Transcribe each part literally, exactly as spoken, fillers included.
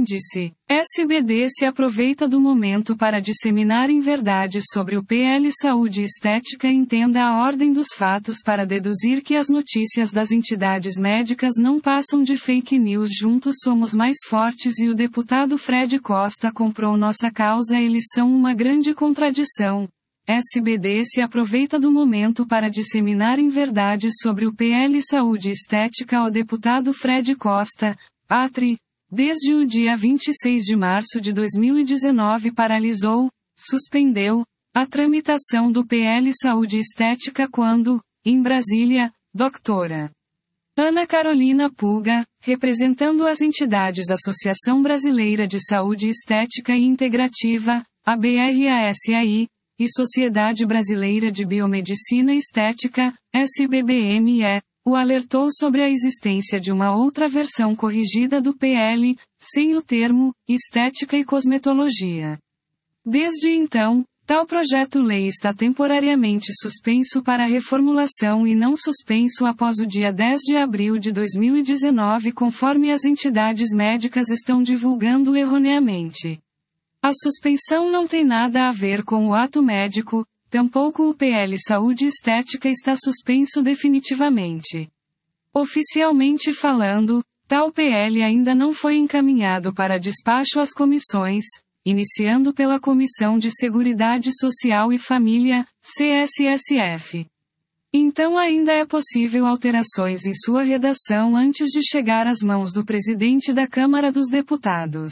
Índice. S B D se aproveita do momento para disseminar inverdades sobre o P L Saúde e Estética e entenda a ordem dos fatos para deduzir que as notícias das entidades médicas não passam de fake news. Juntos somos mais fortes e o deputado Fred Costa comprou nossa causa. Eles são uma grande contradição. S B D se aproveita do momento para disseminar inverdades sobre o P L Saúde e Estética. O deputado Fred Costa, Patri, desde o dia vinte e seis de março de dois mil e dezenove paralisou, suspendeu, a tramitação do P L Saúde e Estética quando, em Brasília, doutora Ana Carolina Puga, representando as entidades Associação Brasileira de Saúde Estética e Integrativa, A B R A S A I, e Sociedade Brasileira de Biomedicina Estética, S B B M E, o alertou sobre a existência de uma outra versão corrigida do P L, sem o termo estética e cosmetologia. Desde então, tal projeto-lei está temporariamente suspenso para reformulação e não suspenso após o dia dez de abril de dois mil e dezenove, conforme as entidades médicas estão divulgando erroneamente. A suspensão não tem nada a ver com o ato médico, tampouco o P L Saúde e Estética está suspenso definitivamente. Oficialmente falando, tal P L ainda não foi encaminhado para despacho às comissões, iniciando pela Comissão de Seguridade Social e Família, C S S F. Então ainda é possível alterações em sua redação antes de chegar às mãos do presidente da Câmara dos Deputados.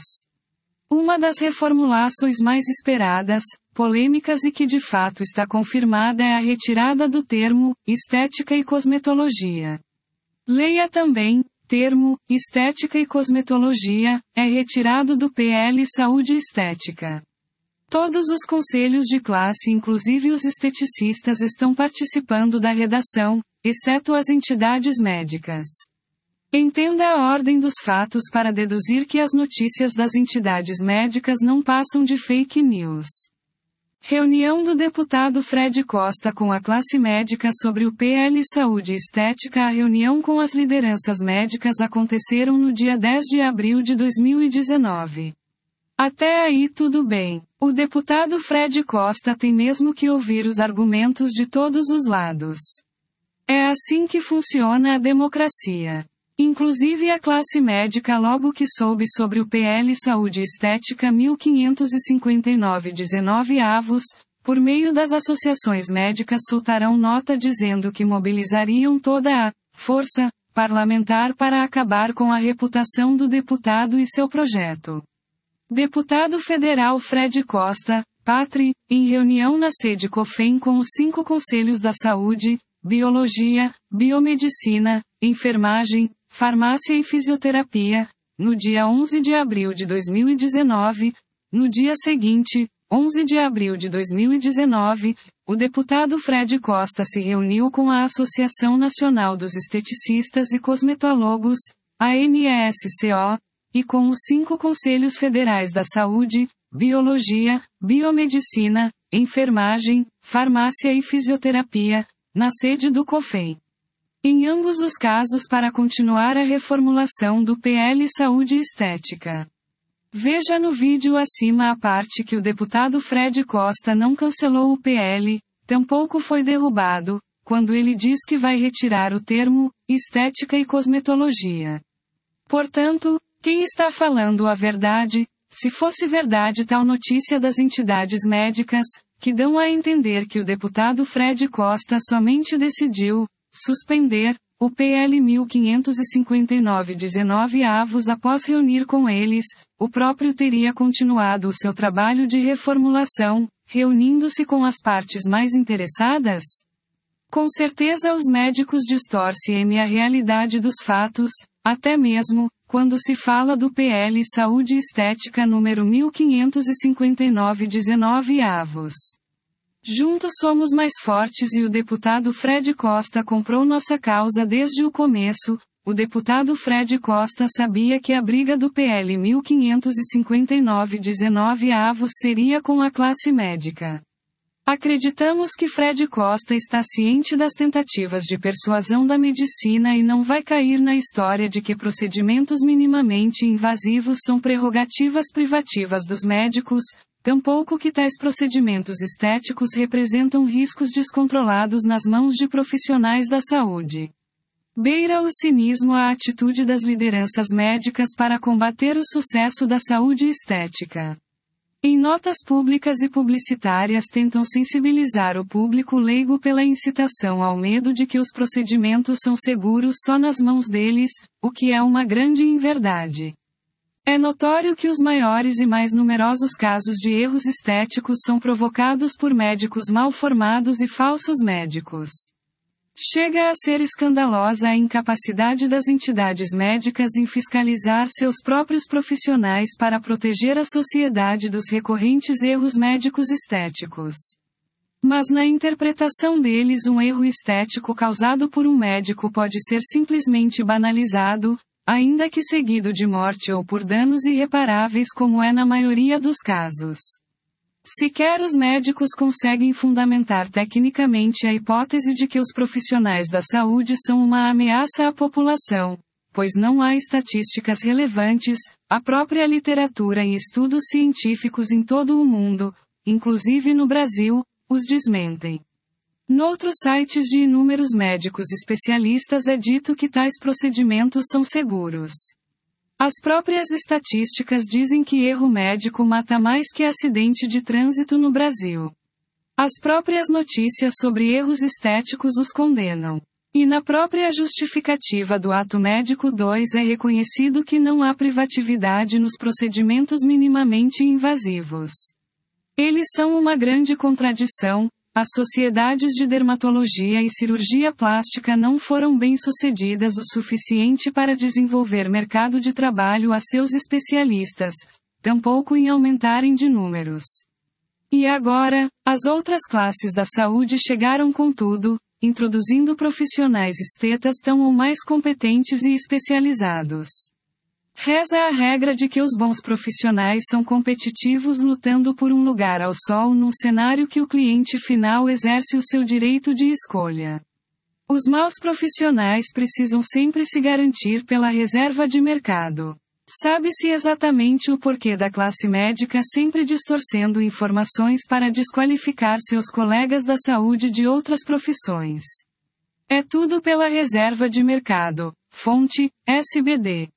Uma das reformulações mais esperadas, polêmicas e que de fato está confirmada é a retirada do termo estética e cosmetologia. Leia também, termo estética e cosmetologia é retirado do P L Saúde e Estética. Todos os conselhos de classe, inclusive os esteticistas, estão participando da redação, exceto as entidades médicas. Entenda a ordem dos fatos para deduzir que as notícias das entidades médicas não passam de fake news. Reunião do deputado Fred Costa com a classe médica sobre o P L Saúde e Estética. A reunião com as lideranças médicas aconteceram no dia dez de abril de dois mil e dezenove. Até aí tudo bem. O deputado Fred Costa tem mesmo que ouvir os argumentos de todos os lados. É assim que funciona a democracia. Inclusive a classe médica, logo que soube sobre o P L Saúde e Estética mil quinhentos e cinquenta e nove dezenove avos, por meio das associações médicas soltarão nota dizendo que mobilizariam toda a força parlamentar para acabar com a reputação do deputado e seu projeto. Deputado federal Fred Costa, Patri, em reunião na sede COFEM com os cinco conselhos da saúde, biologia, biomedicina, enfermagem, farmácia e fisioterapia, no dia onze de abril de dois mil e dezenove, no dia seguinte, onze de abril de dois mil e dezenove, o deputado Fred Costa se reuniu com a Associação Nacional dos Esteticistas e Cosmetólogos, A N E S C O, e com os cinco conselhos federais da saúde, biologia, biomedicina, enfermagem, farmácia e fisioterapia, na sede do COFEM. Em ambos os casos para continuar a reformulação do P L Saúde e Estética. Veja no vídeo acima a parte que o deputado Fred Costa não cancelou o P L, tampouco foi derrubado, quando ele diz que vai retirar o termo estética e cosmetologia. Portanto, quem está falando a verdade, se fosse verdade tal notícia das entidades médicas, que dão a entender que o deputado Fred Costa somente decidiu suspender o P L mil quinhentos e cinquenta e nove dezenove avos após reunir com eles, o próprio teria continuado o seu trabalho de reformulação, reunindo-se com as partes mais interessadas? Com certeza os médicos distorcem a realidade dos fatos, até mesmo, quando se fala do P L Saúde e Estética número mil quinhentos e cinquenta e nove dezenove avos. Juntos somos mais fortes e o deputado Fred Costa comprou nossa causa desde o começo. O deputado Fred Costa sabia que a briga do P L mil quinhentos e cinquenta e nove dezenove avos seria com a classe médica. Acreditamos que Fred Costa está ciente das tentativas de persuasão da medicina e não vai cair na história de que procedimentos minimamente invasivos são prerrogativas privativas dos médicos, tampouco que tais procedimentos estéticos representam riscos descontrolados nas mãos de profissionais da saúde. Beira o cinismo a atitude das lideranças médicas para combater o sucesso da saúde estética. Em notas públicas e publicitárias tentam sensibilizar o público leigo pela incitação ao medo de que os procedimentos são seguros só nas mãos deles, o que é uma grande inverdade. É notório que os maiores e mais numerosos casos de erros estéticos são provocados por médicos mal formados e falsos médicos. Chega a ser escandalosa a incapacidade das entidades médicas em fiscalizar seus próprios profissionais para proteger a sociedade dos recorrentes erros médicos estéticos. Mas na interpretação deles, um erro estético causado por um médico pode ser simplesmente banalizado, ainda que seguido de morte ou por danos irreparáveis, como é na maioria dos casos. Sequer os médicos conseguem fundamentar tecnicamente a hipótese de que os profissionais da saúde são uma ameaça à população, pois não há estatísticas relevantes, a própria literatura e estudos científicos em todo o mundo, inclusive no Brasil, os desmentem. Noutros sites de inúmeros médicos especialistas é dito que tais procedimentos são seguros. As próprias estatísticas dizem que erro médico mata mais que acidente de trânsito no Brasil. As próprias notícias sobre erros estéticos os condenam. E na própria justificativa do ato médico dois é reconhecido que não há privatividade nos procedimentos minimamente invasivos. Eles são uma grande contradição. As sociedades de dermatologia e cirurgia plástica não foram bem-sucedidas o suficiente para desenvolver mercado de trabalho a seus especialistas, tampouco em aumentarem de números. E agora, as outras classes da saúde chegaram com tudo, introduzindo profissionais estetas tão ou mais competentes e especializados. Reza a regra de que os bons profissionais são competitivos lutando por um lugar ao sol num cenário que o cliente final exerce o seu direito de escolha. Os maus profissionais precisam sempre se garantir pela reserva de mercado. Sabe-se exatamente o porquê da classe médica sempre distorcendo informações para desqualificar seus colegas da saúde de outras profissões. É tudo pela reserva de mercado. Fonte, S B D.